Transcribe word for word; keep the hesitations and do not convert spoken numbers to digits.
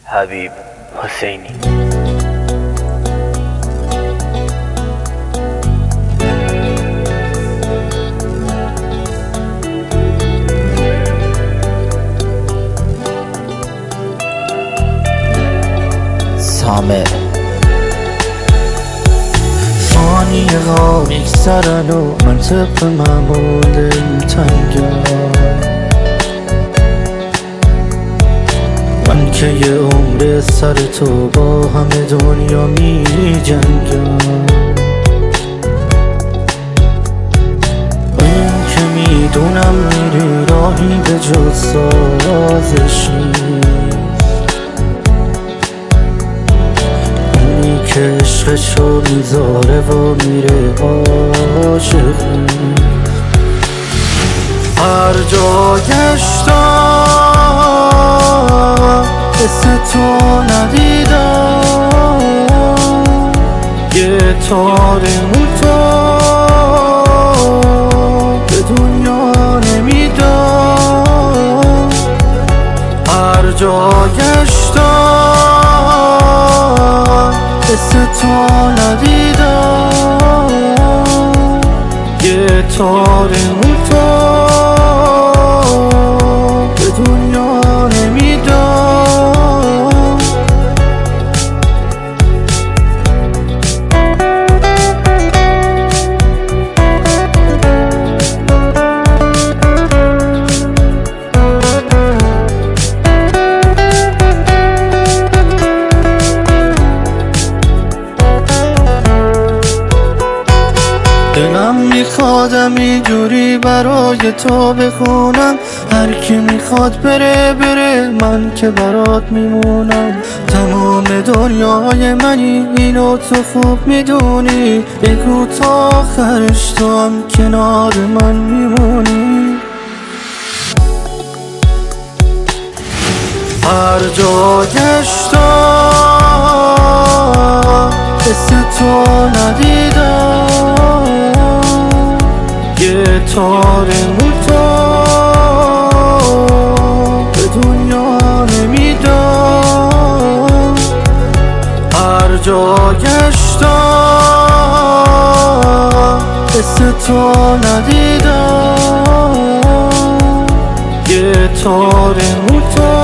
حبیب حسینی. سامر فانی ها میگذرن و من طبق معمول این تنگم، من که یه عمر سر تو با همه دنیا می جنگم. این که میدونم میری راهی به جز سازشی، اونی که عشقشو میذاره و میره عاشقی. هر جا گشتم مثل تو ندیدم، یه تار موتا به دنیا نمیدم. هر جا گشتم مثل تو ندیدم، یه تار موتا به دنیا نمیدم. دلم میخوادم اینجوری برای تو بخونم، هر کی میخواد بره بره، من که برات میمونم. تمام دنیای منی، اینو تو خوب میدونی، بگو تا آخرش تو هم کنار من میمونی. هر جا گشتم مثل تو ندیدم، یه تار موتا به دنیا نمیدم. هر جا گشتم مثل تو ندیدم، یه تار موتا